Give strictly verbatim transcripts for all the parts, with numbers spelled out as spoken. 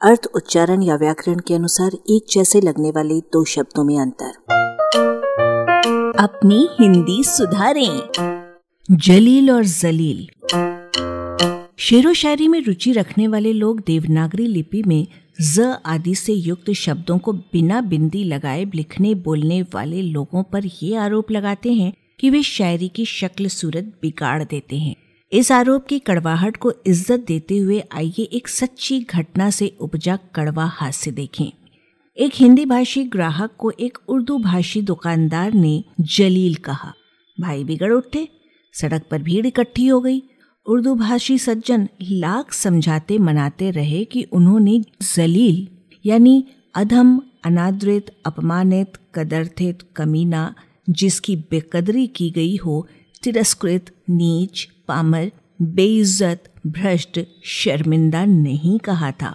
अर्थ, उच्चारण या व्याकरण के अनुसार एक जैसे लगने वाले दो शब्दों में अंतर। अपनी हिंदी सुधारें। जलील और जलील। शेरो शायरी में रुचि रखने वाले लोग देवनागरी लिपि में ज आदि से युक्त शब्दों को बिना बिंदी लगाए लिखने बोलने वाले लोगों पर ये आरोप लगाते हैं कि वे शायरी की शक्ल सूरत बिगाड़ देते हैं। इस आरोप की कड़वाहट को इज्जत देते हुए आइए एक सच्ची घटना से उपजा कड़वा हास्य देखें। एक हिंदी भाषी ग्राहक को एक उर्दू भाषी दुकानदार ने जलील कहा। भाई बिगड़ उठे, सड़क पर भीड़ इकट्ठी हो गई। उर्दू भाषी सज्जन लाख समझाते मनाते रहे कि उन्होंने जलील यानी अधम, अनादृत, अपमानित, कदरथित, कमीना, जिसकी बेकदरी की गई हो, तिरस्कृत, नीच, पामर, बेइज्जत, भ्रष्ट, शर्मिंदा नहीं कहा था।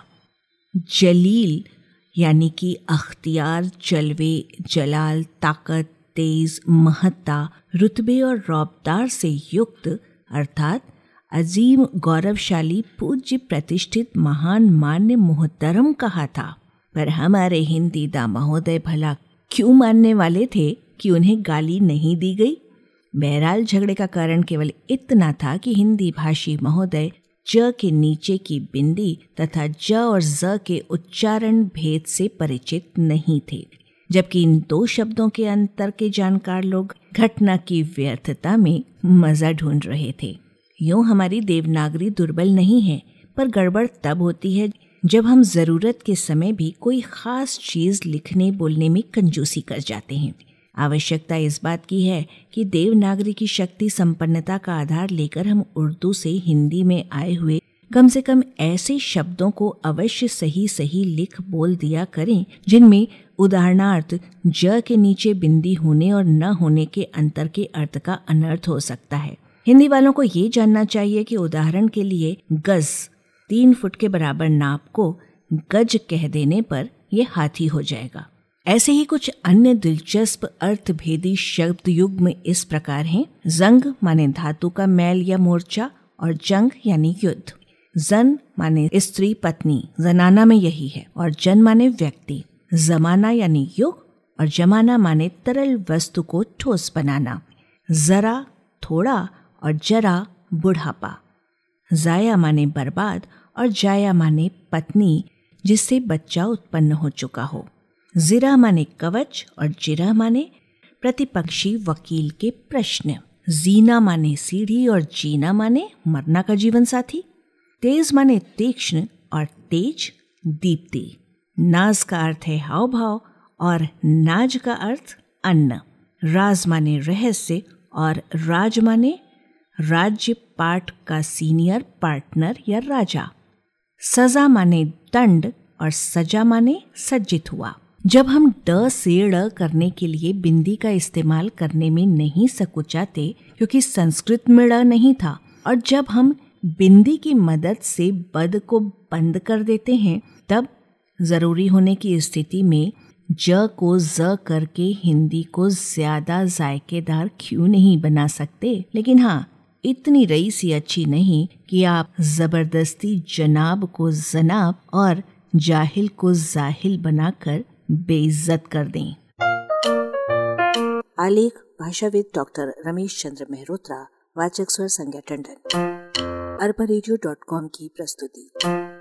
जलील यानी कि अख्तियार, जलवे, जलाल, ताकत, तेज, महत्ता, रुतबे और रौबदार से युक्त अर्थात अजीम, गौरवशाली, पूज्य, प्रतिष्ठित, महान, मान्य, मोहतरम कहा था। पर हमारे हिंदी दा महोदय भला क्यों मानने वाले थे कि उन्हें गाली नहीं दी गई? बहरहाल झगड़े का कारण केवल इतना था कि हिंदी भाषी महोदय ज के नीचे की बिंदी तथा ज और ज के उच्चारण भेद से परिचित नहीं थे, जबकि इन दो शब्दों के अंतर के जानकार लोग घटना की व्यर्थता में मजा ढूंढ रहे थे। यूं हमारी देवनागरी दुर्बल नहीं है, पर गड़बड़ तब होती है जब हम जरूरत के समय भी कोई खास चीज लिखने बोलने में कंजूसी कर जाते हैं। आवश्यकता इस बात की है कि देवनागरी की शक्ति संपन्नता का आधार लेकर हम उर्दू से हिंदी में आए हुए कम से कम ऐसे शब्दों को अवश्य सही सही लिख बोल दिया करें जिनमें उदाहरणार्थ ज के नीचे बिंदी होने और न होने के अंतर के अर्थ का अनर्थ हो सकता है। हिंदी वालों को ये जानना चाहिए कि उदाहरण के लिए गज, तीन फुट के बराबर नाप को गज कह देने पर यह हाथी हो जाएगा। ऐसे ही कुछ अन्य दिलचस्प अर्थभेदी शब्द युग्म इस प्रकार हैं। जंग माने धातु का मैल या मोर्चा और जंग यानी युद्ध। जन माने स्त्री पत्नी, जनाना में यही है, और जन माने व्यक्ति। जमाना यानी युग और जमाना माने तरल वस्तु को ठोस बनाना। जरा थोड़ा और जरा बुढ़ापा। जाया माने बर्बाद और जाया माने पत्नी जिससे बच्चा उत्पन्न हो चुका हो। जिरा माने कवच और जिरा माने प्रतिपक्षी वकील के प्रश्न। जीना माने सीढ़ी और जीना माने मरना का जीवन साथी। तेज माने तीक्ष्ण और तेज दीप्ति। नाज का अर्थ है हाव भाव और नाज का अर्थ अन्न। राज माने रहस्य और राज माने राज्य पाठ का सीनियर पार्टनर या राजा। सजा माने दंड और सजा माने सज्जित हुआ। जब हम ड से ड़ करने के लिए बिंदी का इस्तेमाल करने में नहीं सकुचाते क्योंकि संस्कृत में ड़ नहीं था, और जब हम बिंदी की मदद से बद को बंद कर देते हैं, तब जरूरी होने की स्थिति में ज को ज करके हिंदी को ज्यादा जायकेदार क्यों नहीं बना सकते? लेकिन हाँ, इतनी रईसी अच्छी नहीं कि आप जबरदस्ती जनाब को जनाब और जाहिल को जाहिल बनाकर बेइज्जत कर दें। आलेख भाषाविद डॉक्टर रमेश चंद्र मेहरोत्रा, वाचक स्वर संज्ञा टंडन। अरबा रेडियो डॉट कॉम की प्रस्तुति।